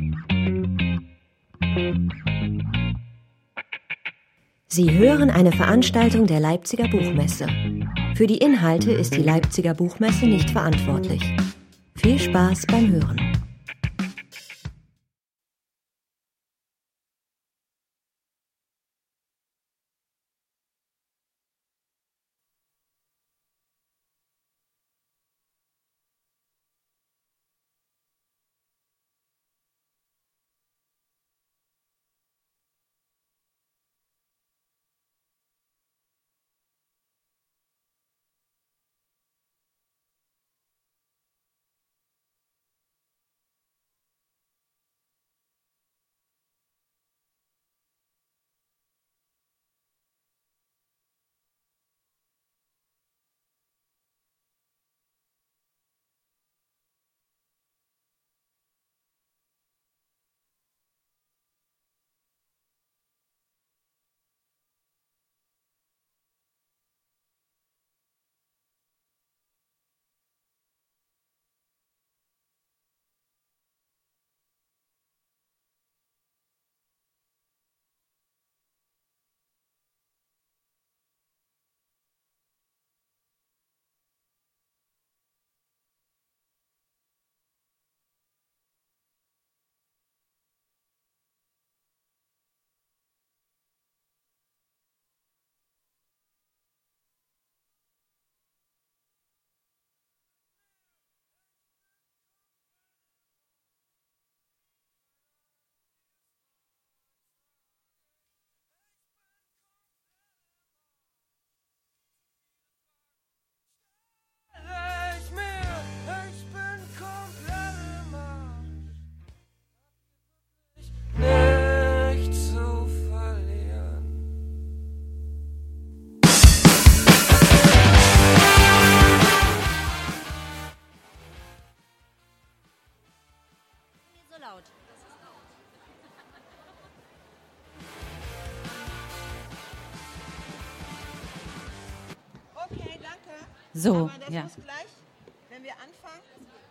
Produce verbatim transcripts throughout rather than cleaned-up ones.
Sie hören eine Veranstaltung der Leipziger Buchmesse. Für die Inhalte ist die Leipziger Buchmesse nicht verantwortlich. Viel Spaß beim Hören. So, aber das ja. muss gleich, wenn wir anfangen,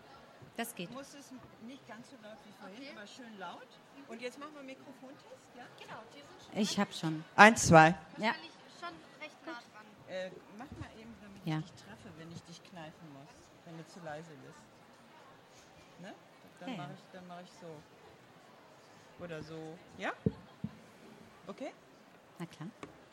Das geht. muss es nicht ganz so laut wie vorhin, okay. aber schön laut. Und jetzt machen wir Mikrofontest, ja? Genau. Ich habe schon. Eins, zwei. Ja. Schon recht nah dran. Äh, mach mal eben, damit Ja. ich dich treffe, wenn ich dich kneifen muss, wenn du zu leise bist. Ne? Dann Ja, ja. mache ich, dann mach ich so. Oder so. Ja? Okay? Na klar.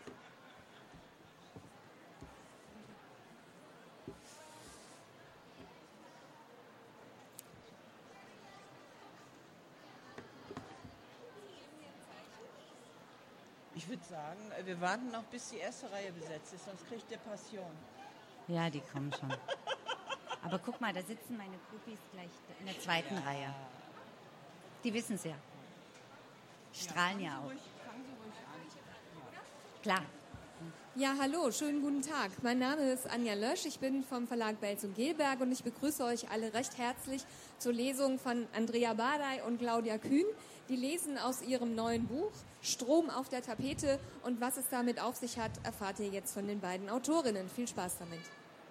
Ich würde sagen, wir warten noch, bis die erste Reihe besetzt ist, sonst kriegt der Passion. Ja, die kommen schon. Aber guck mal, da sitzen meine Groupies gleich in der zweiten Ja. Reihe. Die wissen es ja. Strahlen ja, fangen auch. Sie ruhig, fangen Sie ruhig an. Klar. Ja, hallo, schönen guten Tag. Mein Name ist Anja Lösch, ich bin vom Verlag Belz und Gelberg und ich begrüße euch alle recht herzlich zur Lesung von Andrea Bardey und Claudia Kühn. Die lesen aus ihrem neuen Buch Strom auf der Tapete und was es damit auf sich hat, erfahrt ihr jetzt von den beiden Autorinnen. Viel Spaß damit.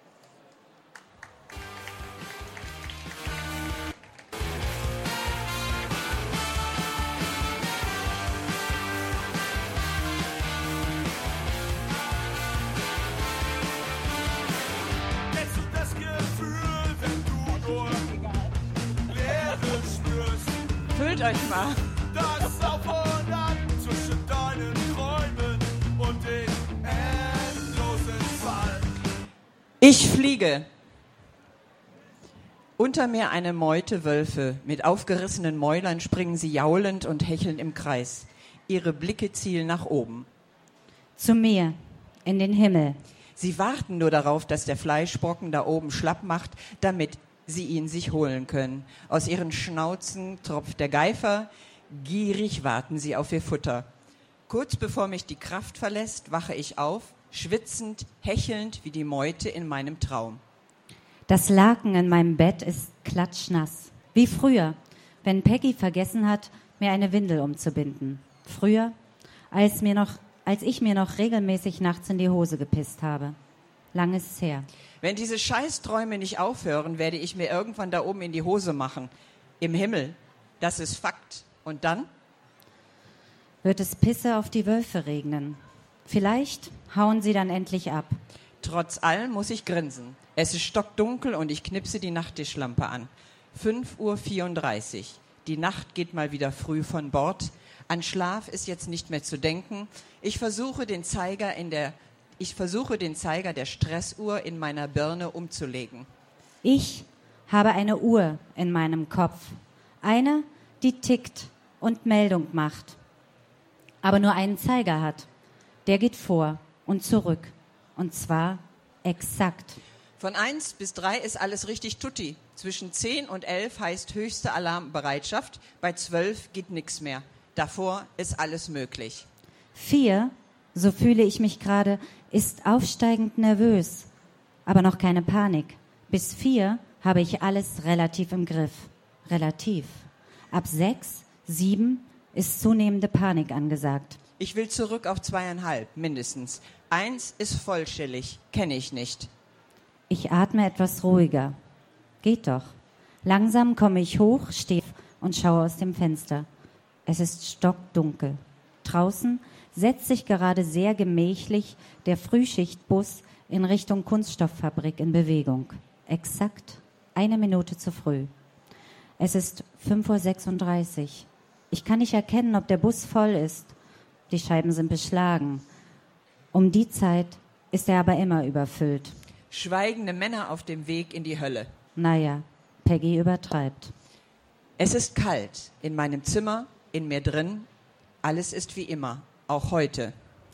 Kennst du das Gefühl, wenn du nur Leere spürst? Füllt euch mal. Das Auf und Ab zwischen deinen Träumen und den endlosen Fall. Ich fliege. Unter mir eine Meute Wölfe. Mit aufgerissenen Mäulern springen sie jaulend und hecheln im Kreis. Ihre Blicke zielen nach oben. Zu mir, in den Himmel. Sie warten nur darauf, dass der Fleischbrocken da oben schlapp macht, damit sie ihn sich holen können. Aus ihren Schnauzen tropft der Geifer. Gierig warten sie auf ihr Futter. Kurz bevor mich die Kraft verlässt, wache ich auf, schwitzend, hechelnd wie die Meute in meinem Traum. Das Laken in meinem Bett ist klatschnass. Wie früher, wenn Peggy vergessen hat, mir eine Windel umzubinden. Früher, als, mir noch, als ich mir noch regelmäßig nachts in die Hose gepisst habe. Lang ist es her. Wenn diese Scheißträume nicht aufhören, werde ich mir irgendwann da oben in die Hose machen. Im Himmel. Das ist Fakt. Und dann? Wird es Pisse auf die Wölfe regnen. Vielleicht hauen sie dann endlich ab. Trotz allem muss ich grinsen. Es ist stockdunkel und ich knipse die Nachttischlampe an. fünf Uhr vierunddreißig. Die Nacht geht mal wieder früh von Bord. An Schlaf ist jetzt nicht mehr zu denken. Ich versuche den Zeiger in der, ich versuche den Zeiger der Stressuhr in meiner Birne umzulegen. Ich habe eine Uhr in meinem Kopf. Eine, die tickt und Meldung macht. Aber nur einen Zeiger hat. Der geht vor und zurück. Und zwar exakt. Von eins bis drei ist alles richtig tutti. Zwischen zehn und elf heißt höchste Alarmbereitschaft. Bei zwölf geht nichts mehr. Davor ist alles möglich. Vier, so fühle ich mich gerade, ist aufsteigend nervös. Aber noch keine Panik. Bis vier habe ich alles relativ im Griff. Relativ. Ab sechs, sieben ist zunehmende Panik angesagt. Ich will zurück auf zweieinhalb, mindestens. Eins ist vollständig, kenne ich nicht. Ich atme etwas ruhiger. Geht doch. Langsam komme ich hoch, stehe und schaue aus dem Fenster. Es ist stockdunkel. Draußen setzt sich gerade sehr gemächlich der Frühschichtbus in Richtung Kunststofffabrik in Bewegung. Exakt eine Minute zu früh. Es ist fünf Uhr sechsunddreißig. Ich kann nicht erkennen, ob der Bus voll ist. Die Scheiben sind beschlagen. Um die Zeit ist er aber immer überfüllt. Schweigende Männer auf dem Weg in die Hölle. Naja, Peggy übertreibt. Es ist kalt in meinem Zimmer, in mir drin. Alles ist wie immer, auch heute.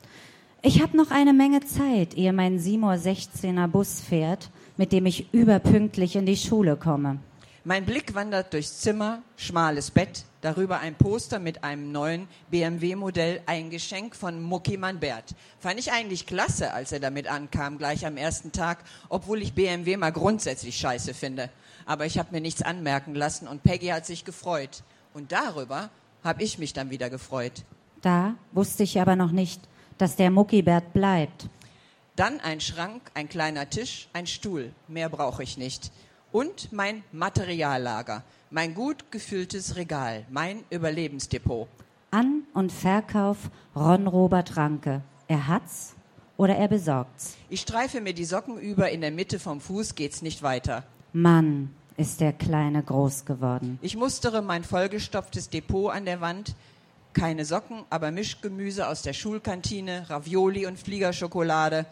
Ich habe noch eine Menge Zeit, ehe mein sieben Uhr sechzehner Bus fährt, mit dem ich überpünktlich in die Schule komme. Mein Blick wandert durchs Zimmer, schmales Bett, darüber ein Poster mit einem neuen B M W-Modell, ein Geschenk von Muckimann Bert. Fand ich eigentlich klasse, als er damit ankam, gleich am ersten Tag, obwohl ich B M W mal grundsätzlich scheiße finde. Aber ich habe mir nichts anmerken lassen und Peggy hat sich gefreut. Und darüber habe ich mich dann wieder gefreut. Da wusste ich aber noch nicht, dass der Muckibert bleibt. Dann ein Schrank, ein kleiner Tisch, ein Stuhl. Mehr brauche ich nicht. Und mein Materiallager, mein gut gefülltes Regal, mein Überlebensdepot. An- und Verkauf Ron Robert Ranke. Er hat's oder er besorgt's. Ich streife mir die Socken über, in der Mitte vom Fuß geht's nicht weiter. Mann, ist der Kleine groß geworden. Ich mustere mein vollgestopftes Depot an der Wand. Keine Socken, aber Mischgemüse aus der Schulkantine, Ravioli und Fliegerschokolade.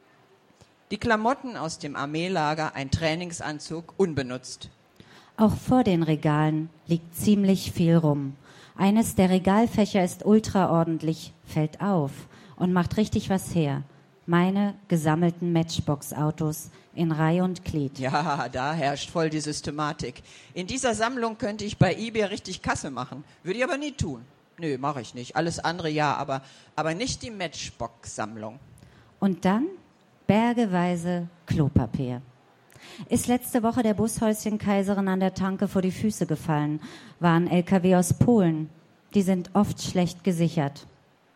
Die Klamotten aus dem Armeelager, ein Trainingsanzug, unbenutzt. Auch vor den Regalen liegt ziemlich viel rum. Eines der Regalfächer ist ultraordentlich, fällt auf und macht richtig was her. Meine gesammelten Matchbox-Autos in Reihe und Glied. Ja, da herrscht voll die Systematik. In dieser Sammlung könnte ich bei eBay richtig Kasse machen. Würde ich aber nie tun. Nö, mache ich nicht. Alles andere ja, aber, aber nicht die Matchbox-Sammlung. Und dann bergeweise Klopapier. Ist letzte Woche der Bushäuschen-Kaiserin an der Tanke vor die Füße gefallen, war ein L K W aus Polen. Die sind oft schlecht gesichert.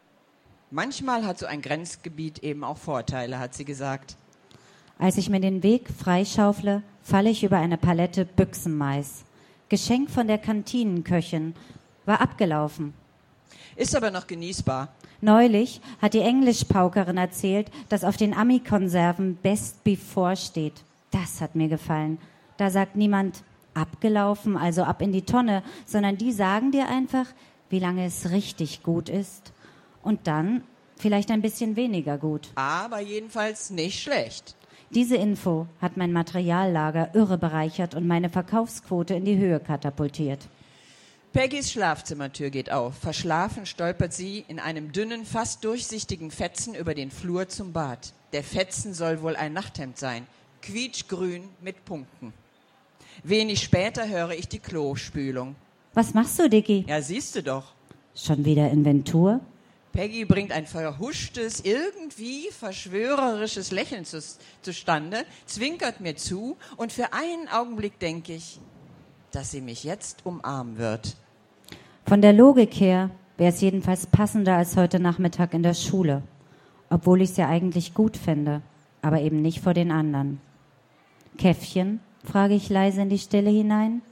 Manchmal hat so ein Grenzgebiet eben auch Vorteile, hat sie gesagt. Als ich mir den Weg freischaufle, falle ich über eine Palette Büchsenmais. Geschenk von der Kantinenköchin, war abgelaufen. Ist aber noch genießbar. Neulich hat die Englischpaukerin erzählt, dass auf den Ami-Konserven Best Before steht. Das hat mir gefallen. Da sagt niemand abgelaufen, also ab in die Tonne, sondern die sagen dir einfach, wie lange es richtig gut ist. Und dann vielleicht ein bisschen weniger gut. Aber jedenfalls nicht schlecht. Diese Info hat mein Materiallager irre bereichert und meine Verkaufsquote in die Höhe katapultiert. Peggys Schlafzimmertür geht auf. Verschlafen stolpert sie in einem dünnen, fast durchsichtigen Fetzen über den Flur zum Bad. Der Fetzen soll wohl ein Nachthemd sein. Quietschgrün mit Punkten. Wenig später höre ich die Klospülung. Was machst du, Dicky? Ja, siehst du doch. Schon wieder Inventur? Peggy bringt ein verhuschtes, irgendwie verschwörerisches Lächeln zu, zustande, zwinkert mir zu und für einen Augenblick denke ich, dass sie mich jetzt umarmen wird. Von der Logik her wäre es jedenfalls passender als heute Nachmittag in der Schule. Obwohl ich es ja eigentlich gut fände, aber eben nicht vor den anderen. Käffchen, frage ich leise in die Stille hinein.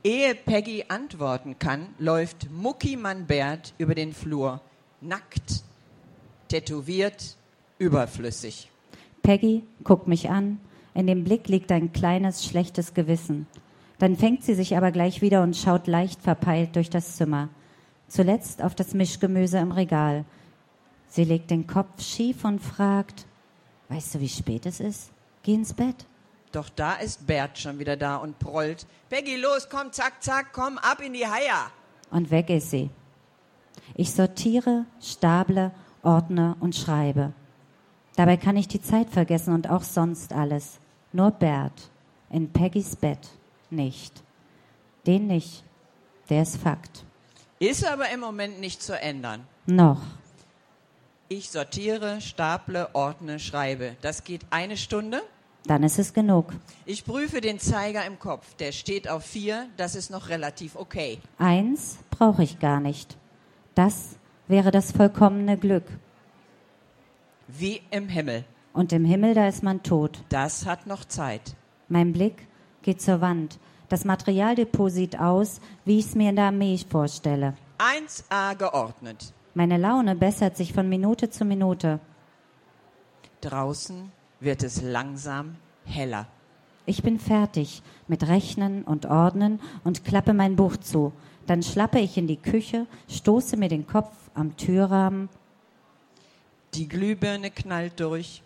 Ehe Peggy antworten kann, läuft Muckimann Bert über den Flur. Nackt, tätowiert, überflüssig. Peggy guckt mich an. In dem Blick liegt ein kleines, schlechtes Gewissen. Dann fängt sie sich aber gleich wieder und schaut leicht verpeilt durch das Zimmer. Zuletzt auf das Mischgemüse im Regal. Sie legt den Kopf schief und fragt, weißt du, wie spät es ist? Geh ins Bett. Doch da ist Bert schon wieder da und prollt. Peggy, los, komm, zack, zack, komm, ab in die Haia. Und weg ist sie. Ich sortiere, staple, ordne und schreibe. Dabei kann ich die Zeit vergessen und auch sonst alles. Nur Bert in Peggys Bett nicht. Den nicht. Der ist Fakt. Ist aber im Moment nicht zu ändern. Noch. Ich sortiere, staple, ordne, schreibe. Das geht eine Stunde. Dann ist es genug. Ich prüfe den Zeiger im Kopf. Der steht auf vier. Das ist noch relativ okay. Eins brauche ich gar nicht. Das wäre das vollkommene Glück. Wie im Himmel. Und im Himmel, da ist man tot. Das hat noch Zeit. Mein Blick geht zur Wand. Das Materialdepot sieht aus, wie ich es mir in der Armee vorstelle. eins a geordnet. Meine Laune bessert sich von Minute zu Minute. Draußen wird es langsam heller. Ich bin fertig mit Rechnen und Ordnen und klappe mein Buch zu. Dann schlappe ich in die Küche, stoße mir den Kopf am Türrahmen. Die Glühbirne knallt durch.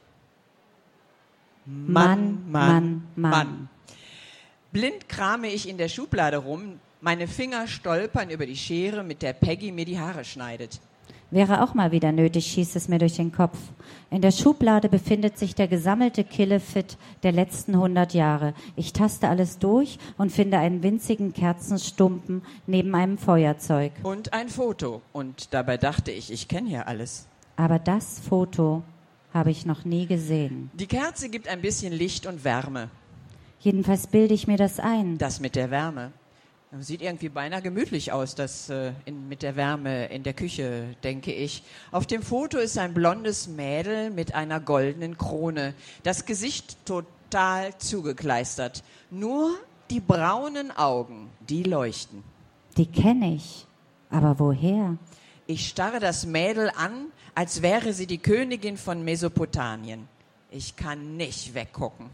Mann, Mann, Mann, Mann. Blind krame ich in der Schublade rum. Meine Finger stolpern über die Schere, mit der Peggy mir die Haare schneidet. Wäre auch mal wieder nötig, schießt es mir durch den Kopf. In der Schublade befindet sich der gesammelte Killefit der letzten hundert Jahre. Ich taste alles durch und finde einen winzigen Kerzenstumpen neben einem Feuerzeug. Und ein Foto. Und dabei dachte ich, ich kenne ja alles. Aber das Foto habe ich noch nie gesehen. Die Kerze gibt ein bisschen Licht und Wärme. Jedenfalls bilde ich mir das ein. Das mit der Wärme. Sieht irgendwie beinahe gemütlich aus, das äh, in, mit der Wärme in der Küche, denke ich. Auf dem Foto ist ein blondes Mädel mit einer goldenen Krone. Das Gesicht total zugekleistert. Nur die braunen Augen, die leuchten. Die kenne ich. Aber woher? Ich starre das Mädel an, als wäre sie die Königin von Mesopotamien. Ich kann nicht weggucken.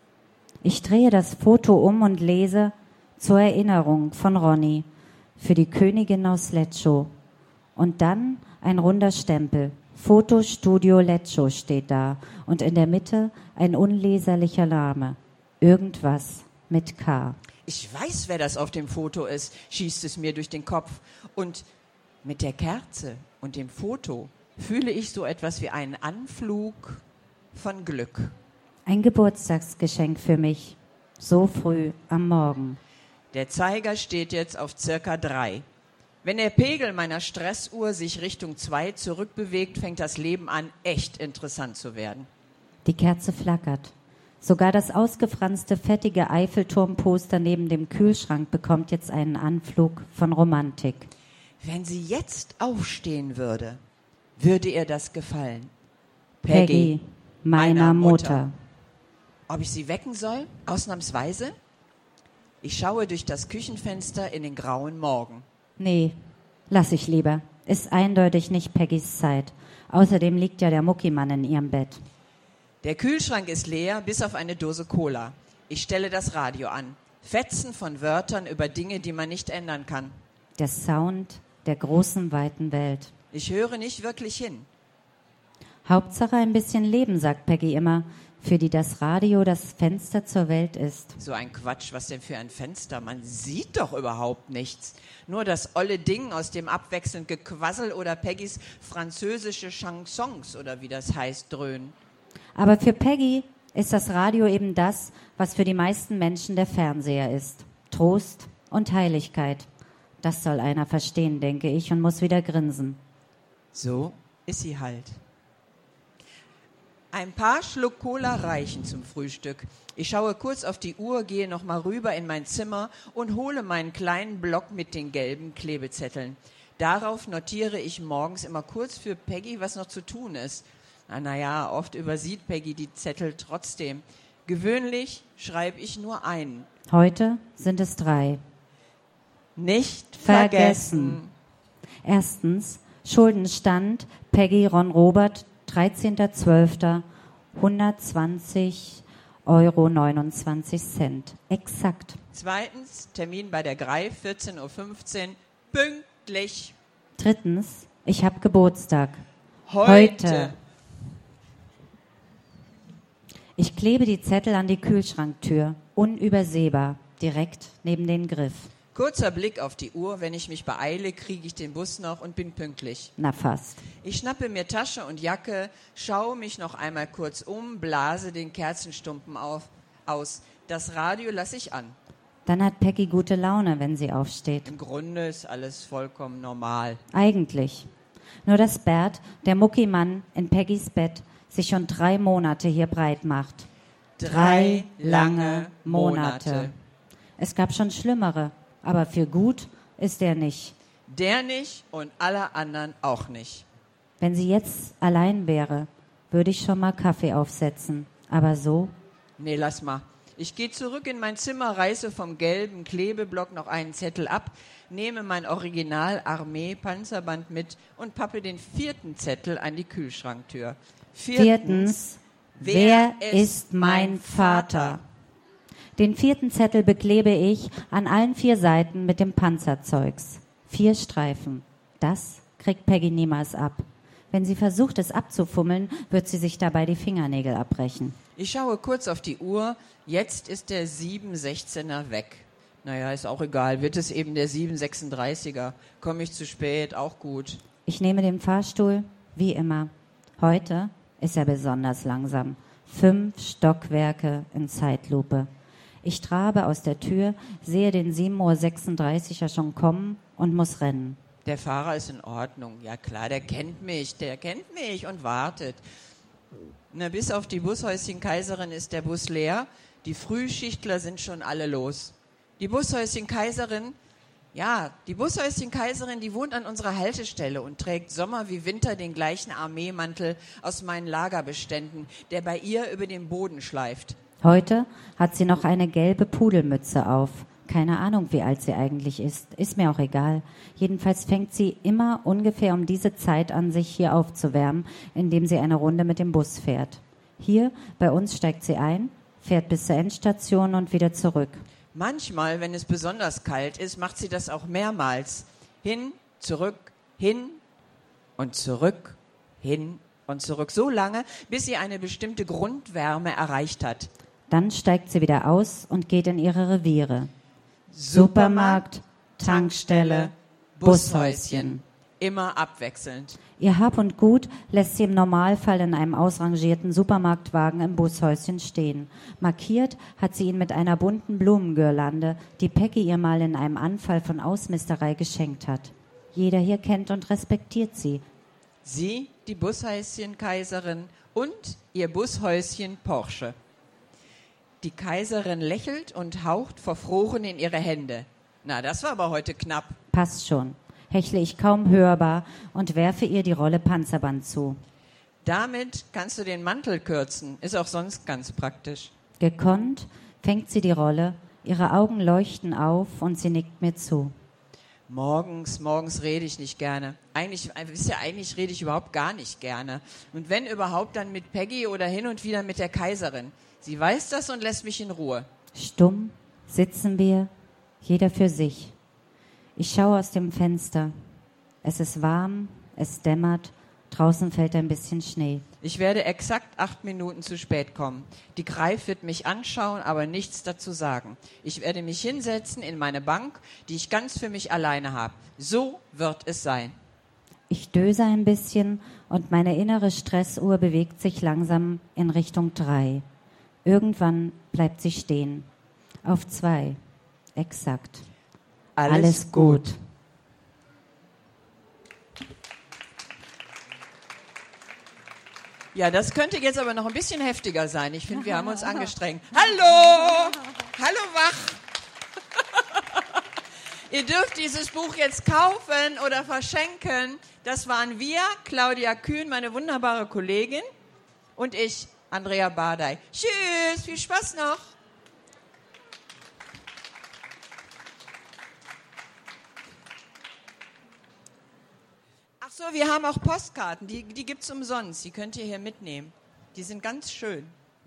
Ich drehe das Foto um und lese: zur Erinnerung von Ronny, für die Königin aus Lecco. Und dann ein runder Stempel. Fotostudio Lecco steht da. Und in der Mitte ein unleserlicher Name. Irgendwas mit K. Ich weiß, wer das auf dem Foto ist, schießt es mir durch den Kopf. Und mit der Kerze und dem Foto fühle ich so etwas wie einen Anflug von Glück. Ein Geburtstagsgeschenk für mich. So früh am Morgen. Der Zeiger steht jetzt auf circa drei. Wenn der Pegel meiner Stressuhr sich Richtung zwei zurückbewegt, fängt das Leben an, echt interessant zu werden. Die Kerze flackert. Sogar das ausgefranste, fettige Eiffelturmposter neben dem Kühlschrank bekommt jetzt einen Anflug von Romantik. Wenn sie jetzt aufstehen würde, würde ihr das gefallen. Peggy, Peggy meiner Mutter. Mutter. Ob ich sie wecken soll? Ausnahmsweise? Ich schaue durch das Küchenfenster in den grauen Morgen. Nee, lass ich lieber. Ist eindeutig nicht Peggys Zeit. Außerdem liegt ja der Muckimann in ihrem Bett. Der Kühlschrank ist leer, bis auf eine Dose Cola. Ich stelle das Radio an. Fetzen von Wörtern über Dinge, die man nicht ändern kann. Der Sound der großen, weiten Welt. Ich höre nicht wirklich hin. Hauptsache ein bisschen Leben, sagt Peggy immer, für die das Radio das Fenster zur Welt ist. So ein Quatsch, was denn für ein Fenster? Man sieht doch überhaupt nichts. Nur das olle Ding, aus dem abwechselnd Gequassel oder Peggys französische Chansons oder wie das heißt, dröhnen. Aber für Peggy ist das Radio eben das, was für die meisten Menschen der Fernseher ist. Trost und Heiligkeit. Das soll einer verstehen, denke ich, und muss wieder grinsen. So ist sie halt. Ein paar Schluck Cola reichen zum Frühstück. Ich schaue kurz auf die Uhr, gehe noch mal rüber in mein Zimmer und hole meinen kleinen Block mit den gelben Klebezetteln. Darauf notiere ich morgens immer kurz für Peggy, was noch zu tun ist. Na, na ja, oft übersieht Peggy die Zettel trotzdem. Gewöhnlich schreibe ich nur einen. Heute sind es drei. nicht vergessen. vergessen. Erstens, Schuldenstand Peggy Ron Robert, dreizehnter zwölfter hundertzwanzig Euro neunundzwanzig Cent. Exakt. Zweitens, Termin bei der Greif, vierzehn Uhr fünfzehn, pünktlich. Drittens, ich habe Geburtstag. Heute. Ich klebe die Zettel an die Kühlschranktür. Unübersehbar. Direkt neben den Griff. Kurzer Blick auf die Uhr. Wenn ich mich beeile, kriege ich den Bus noch und bin pünktlich. Na fast. Ich schnappe mir Tasche und Jacke, schaue mich noch einmal kurz um, blase den Kerzenstumpen auf, aus. Das Radio lasse ich an. Dann hat Peggy gute Laune, wenn sie aufsteht. Im Grunde ist alles vollkommen normal. Eigentlich. Nur dass Bert, der Muckimann in Peggys Bett, sich schon drei Monate hier breit macht. Drei lange Monate. Es gab schon schlimmere, aber für gut ist er nicht. Der nicht und alle anderen auch nicht. Wenn sie jetzt allein wäre, würde ich schon mal Kaffee aufsetzen. Aber so? Nee, lass mal. Ich gehe zurück in mein Zimmer, reiße vom gelben Klebeblock noch einen Zettel ab, nehme mein Original-Armee-Panzerband mit und pappe den vierten Zettel an die Kühlschranktür. Viertens, wer ist mein Vater? Den vierten Zettel beklebe ich an allen vier Seiten mit dem Panzerzeugs. Vier Streifen. Das kriegt Peggy niemals ab. Wenn sie versucht, es abzufummeln, wird sie sich dabei die Fingernägel abbrechen. Ich schaue kurz auf die Uhr. Jetzt ist der sieben sechzehner weg. Naja, ist auch egal. Wird es eben der sieben sechsunddreißiger. Komme ich zu spät, auch gut. Ich nehme den Fahrstuhl, wie immer. Heute ist er besonders langsam. Fünf Stockwerke in Zeitlupe. Ich trabe aus der Tür, sehe den sieben Uhr sechsunddreißiger schon kommen und muss rennen. Der Fahrer ist in Ordnung. Ja klar, der kennt mich, der kennt mich und wartet. Na, bis auf die Bushäuschen Kaiserin ist der Bus leer. Die Frühschichtler sind schon alle los. Die Bushäuschen Kaiserin, ja, die Bushäuschen Kaiserin, die wohnt an unserer Haltestelle und trägt Sommer wie Winter den gleichen Armeemantel aus meinen Lagerbeständen, der bei ihr über den Boden schleift. Heute hat sie noch eine gelbe Pudelmütze auf. Keine Ahnung, wie alt sie eigentlich ist. Ist mir auch egal. Jedenfalls fängt sie immer ungefähr um diese Zeit an, sich hier aufzuwärmen, indem sie eine Runde mit dem Bus fährt. Hier, bei uns, steigt sie ein, fährt bis zur Endstation und wieder zurück. Manchmal, wenn es besonders kalt ist, macht sie das auch mehrmals. Hin, zurück, hin und zurück, hin und zurück. So lange, bis sie eine bestimmte Grundwärme erreicht hat. Dann steigt sie wieder aus und geht in ihre Reviere. Supermarkt, Tankstelle, Bushäuschen. Immer abwechselnd. Ihr Hab und Gut lässt sie im Normalfall in einem ausrangierten Supermarktwagen im Bushäuschen stehen. Markiert hat sie ihn mit einer bunten Blumengirlande, die Peggy ihr mal in einem Anfall von Ausmisterei geschenkt hat. Jeder hier kennt und respektiert sie. Sie, die Bushäuschen-Kaiserin und ihr Bushäuschen Porsche. Die Kaiserin lächelt und haucht verfroren in ihre Hände. Na, das war aber heute knapp. Passt schon, hechle ich kaum hörbar und werfe ihr die Rolle Panzerband zu. Damit kannst du den Mantel kürzen, ist auch sonst ganz praktisch. Gekonnt fängt sie die Rolle, ihre Augen leuchten auf und sie nickt mir zu. Morgens, morgens rede ich nicht gerne. Eigentlich, wisst ihr, eigentlich rede ich überhaupt gar nicht gerne. Und wenn überhaupt, dann mit Peggy oder hin und wieder mit der Kaiserin. Sie weiß das und lässt mich in Ruhe. Stumm sitzen wir, jeder für sich. Ich schaue aus dem Fenster. Es ist warm, es dämmert, draußen fällt ein bisschen Schnee. Ich werde exakt acht Minuten zu spät kommen. Die Greif wird mich anschauen, aber nichts dazu sagen. Ich werde mich hinsetzen in meine Bank, die ich ganz für mich alleine habe. So wird es sein. Ich döse ein bisschen und meine innere Stressuhr bewegt sich langsam in Richtung drei. Irgendwann bleibt sie stehen. Auf zwei. Exakt. Alles, Alles gut. gut. Ja, das könnte jetzt aber noch ein bisschen heftiger sein. Ich finde, wir haben uns angestrengt. Hallo! Hallo wach! Ihr dürft dieses Buch jetzt kaufen oder verschenken. Das waren wir, Claudia Kühn, meine wunderbare Kollegin, und ich, Andrea Bardey. Tschüss, viel Spaß noch! Ach so, wir haben auch Postkarten, die, die gibt es umsonst, die könnt ihr hier mitnehmen. Die sind ganz schön.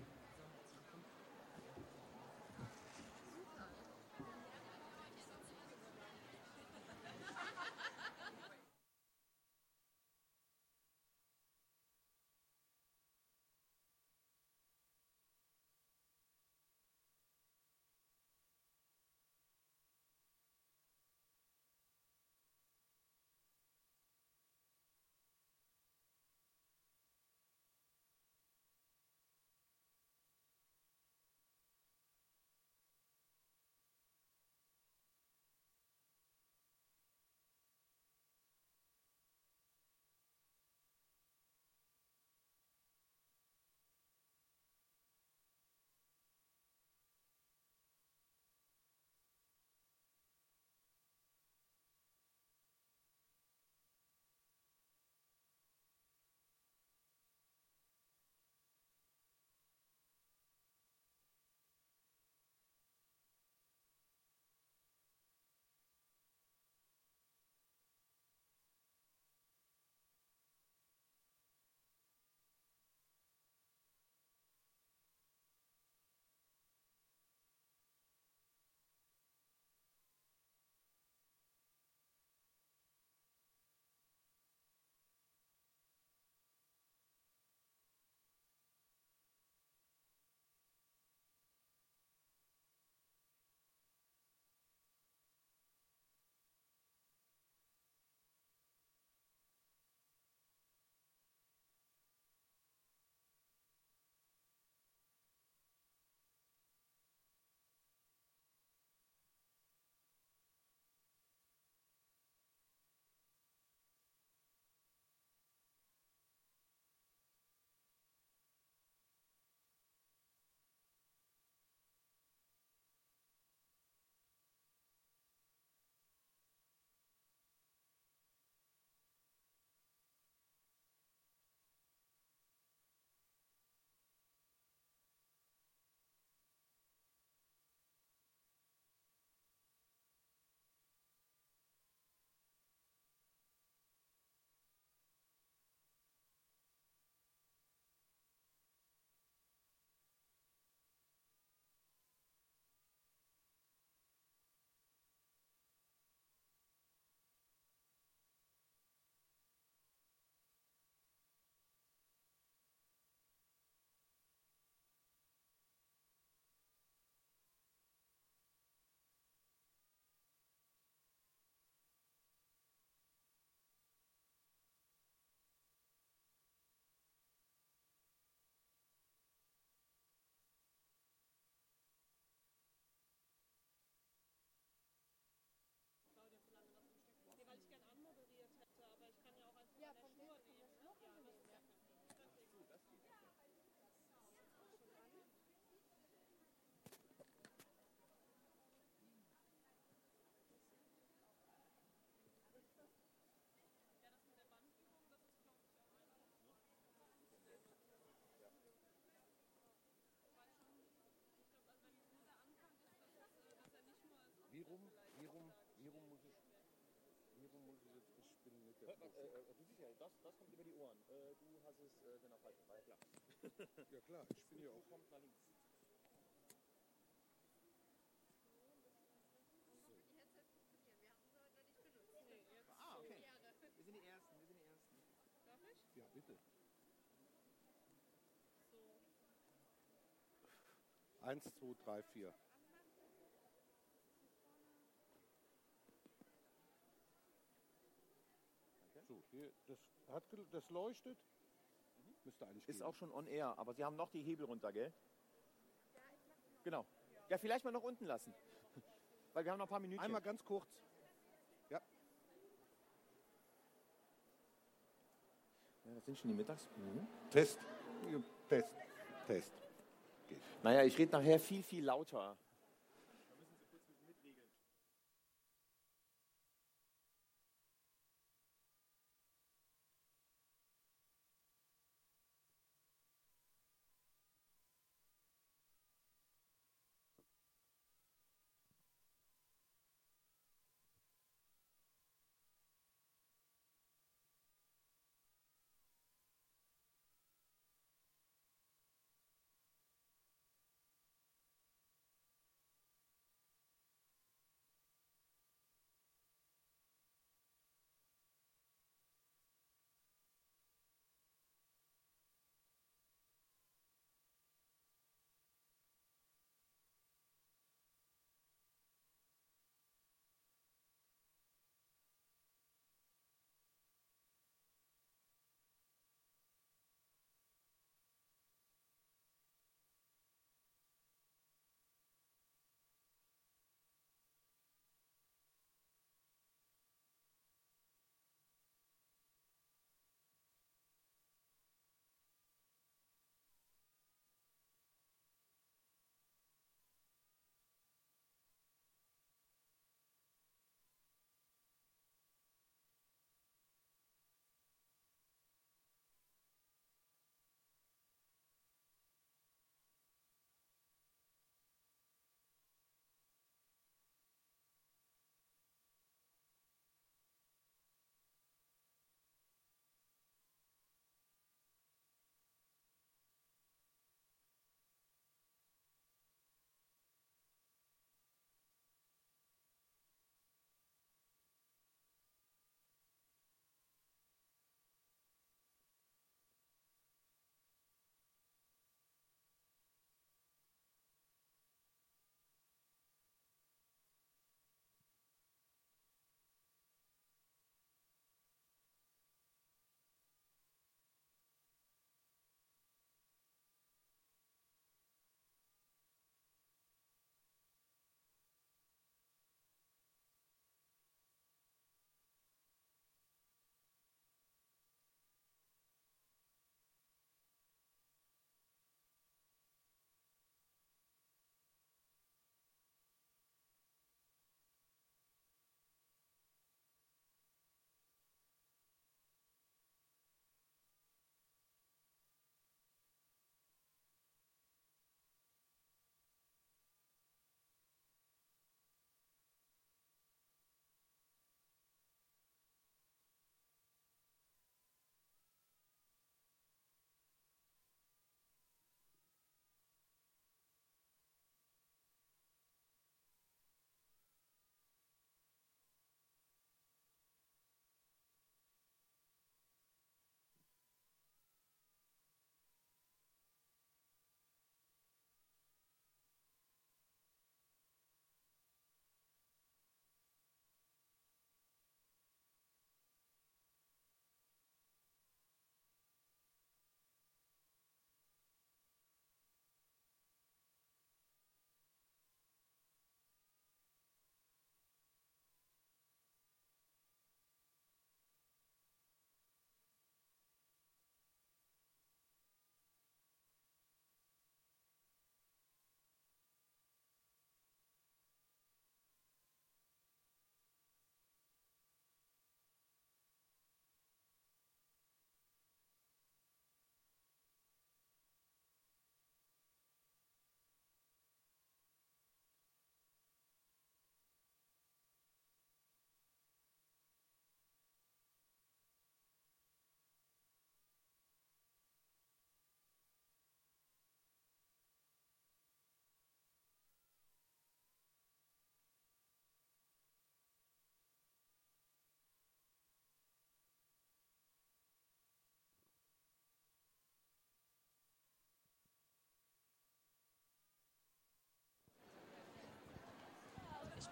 Wie rum, wie rum, wie rum muss ich, wie rum muss ich jetzt, ich bin mit der Flucht. Äh, äh, du siehst ja, das, das kommt über die Ohren. Äh, du hast es äh, genau falsch, war ja klar. Ja klar, ich bin ja auch. Kommt nach links. Ah, okay. Wir sind die Ersten, wir sind die Ersten. Darf ich? Ja, bitte. Eins, zwei, drei, vier. So, hier, das, hat, das leuchtet. Mhm. Müsste eigentlich Ist gehen. auch schon on air, aber Sie haben noch die Hebel runter, gell? Genau. Ja, vielleicht mal noch unten lassen. Weil wir haben noch ein paar Minuten. Einmal ganz kurz. Ja. Ja, das sind schon die Mittags. Mhm. Test. Test. Test. Geht. Naja, ich rede nachher viel, viel lauter.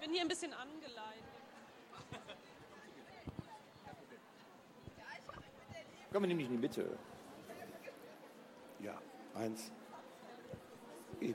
Ich bin hier ein bisschen angeleitet. Komm, wir nehmen dich in die Mitte. Ja, eins. Geht.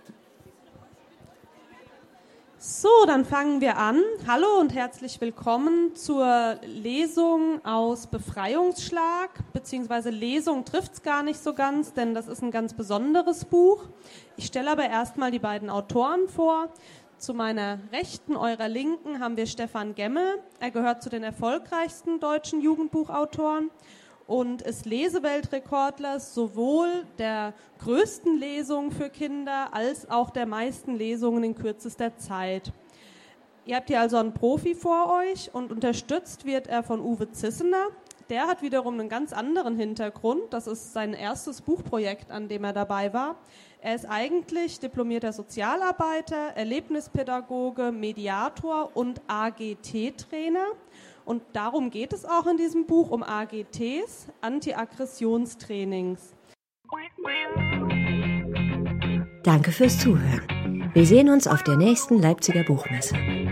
So, dann fangen wir an. Hallo und herzlich willkommen zur Lesung aus Befreiungsschlag, beziehungsweise Lesung trifft es gar nicht so ganz, denn das ist ein ganz besonderes Buch. Ich stelle aber erstmal die beiden Autoren vor. Zu meiner Rechten, eurer Linken, haben wir Stefan Gemmel. Er gehört zu den erfolgreichsten deutschen Jugendbuchautoren und ist Leseweltrekordler sowohl der größten Lesungen für Kinder als auch der meisten Lesungen in kürzester Zeit. Ihr habt hier also einen Profi vor euch und unterstützt wird er von Uwe Zissener. Der hat wiederum einen ganz anderen Hintergrund. Das ist sein erstes Buchprojekt, an dem er dabei war. Er ist eigentlich diplomierter Sozialarbeiter, Erlebnispädagoge, Mediator und A G T-Trainer. Und darum geht es auch in diesem Buch, um A G Ts, Anti-Aggressionstrainings. Danke fürs Zuhören. Wir sehen uns auf der nächsten Leipziger Buchmesse.